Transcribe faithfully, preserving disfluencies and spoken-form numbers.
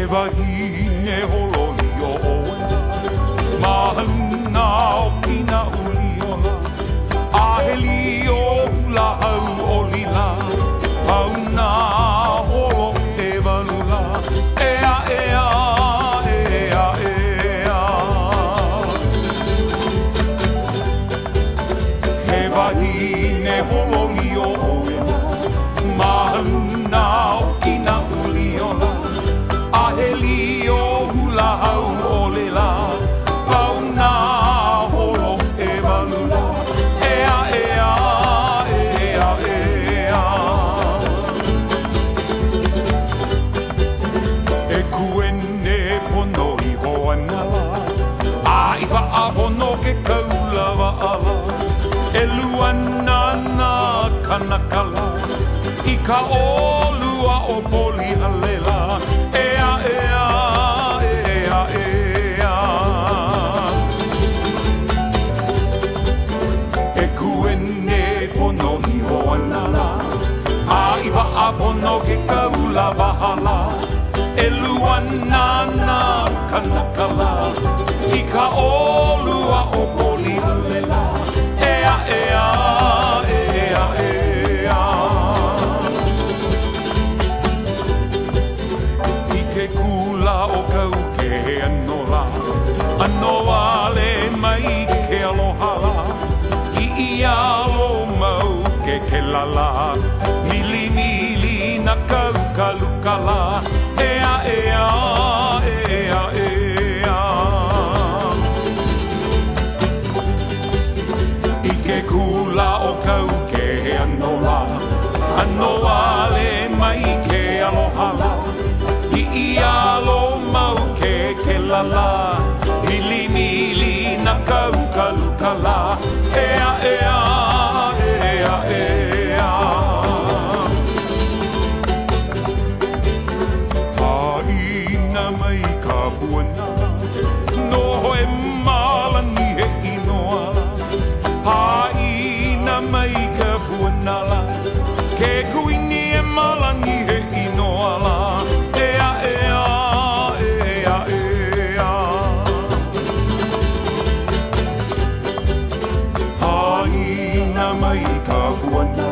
wahine holoni o ola Mahuna o kina uliola Aheli o ula hau o lila Pauna holo te walula Ea ea ea ea He wahine holoni o ola Mahuna o kina uliola Aheli o hula hau o lela Pauna holo e walula Ea ea ea ea E kuene pono i hoanala A iwa a pono ke kaulawa ala E luana na kanakala I ka olua o poli alela Ea ea ea ea E kuene pono i hoanala A iwa a pono ke kaula wahala E luana na kanakala I ka olua o poli alela Ea ea ea ea I ke kula o kau ke anola Anoa le mai ke alohala I ialo mau ke ke lala Mili mili na kau kalukala Ea ea ea ea I ke kula o kau ke anola Anoa le mai ke alohala I ialo mau ke ke lala Mili mili na kau kalukala Ea ea ea ea Haina mai ka puana No e malangi he inoa Haina mai ka puanala Ke kuini e malangi he inoala Ea ea ea ea Haina mai ka puana